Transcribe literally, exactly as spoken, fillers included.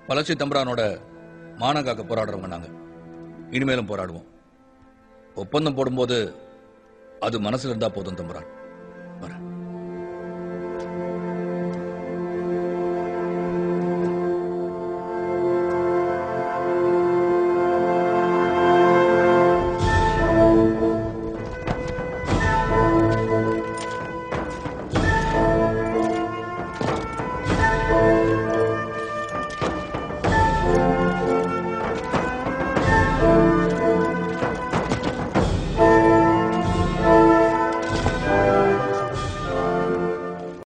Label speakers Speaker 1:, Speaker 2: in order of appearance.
Speaker 1: பழச்சி தம்பரானோட மானங்காக்க போராடுறவங்க நாங்க. இனிமேலும் போராடுவோம். ஒப்பந்தம் போடும்போது அது மனசுல இருந்தா போதும் தம்பரான்.